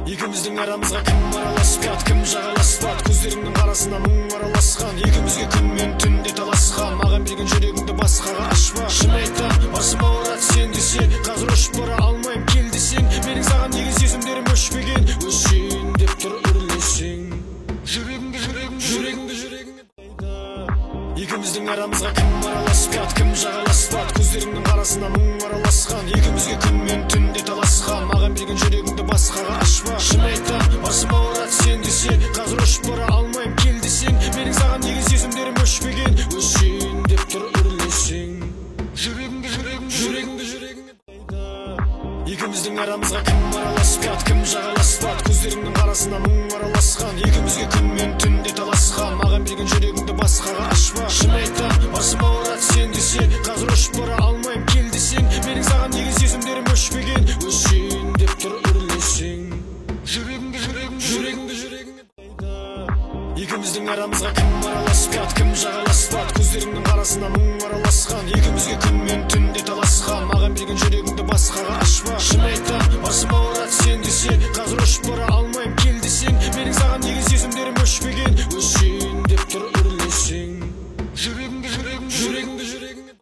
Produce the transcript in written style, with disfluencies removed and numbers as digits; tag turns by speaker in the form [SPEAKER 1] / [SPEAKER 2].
[SPEAKER 1] Екеуміздің арамызға кім араласпады, кім жағаласпады. Көздеріңнің арасында мұң араласқан. Екеумізге күн мен түнде таласқан. Маған берген жүрегіңді басқаға ашпа. Шын айтам, басым ауырады сен десең. Қазір ұшып бара алмайым кел десең. Менің саған неге сезімдерім өшпеген. Өшейін деп тұр үрлесең. Жүрегіңді Екеуміздің арамызға кім араласпады, кім жағаласпады. Көздеріңнің арасында мұң араласқан. Екеумізге күн мен түнде таласқан. Маған берген жүрегіңді басқаға ашпа. Шын айтам, басым ауырады сен десең. Қазір ұшып бара алмайым кел десең. Менің саған неге сезімдерім өшпеген. Өшейін деп тұр үрлесең. Жүрегіңді Екеуміздің арамызға кім араласпады, кім жағаласпады. Көздеріңнің арасында мұң араласқан. Екеумізге күн мен түнде таласқан. Маған берген жүрегіңді басқаға ашпа. Шын айтам, басым ауырады сен десең. Қазір ұшып бара алмайым кел десең. Менің саған неге сезімдерім өшпеген. Өшейін деп тұр үрлесең. Жүрегіңді Екеуміздің арамызға кім араласпады, кім жағаласпады. Көздеріңнің арасында мұң араласқан. Екеумізге күн мен түнде таласқан. Маған берген жүрегіңді басқаға ашпа. Шын айтам, басым ауырады сен десең. Қазір ұшып бара алмайым кел десең. Менің саған неге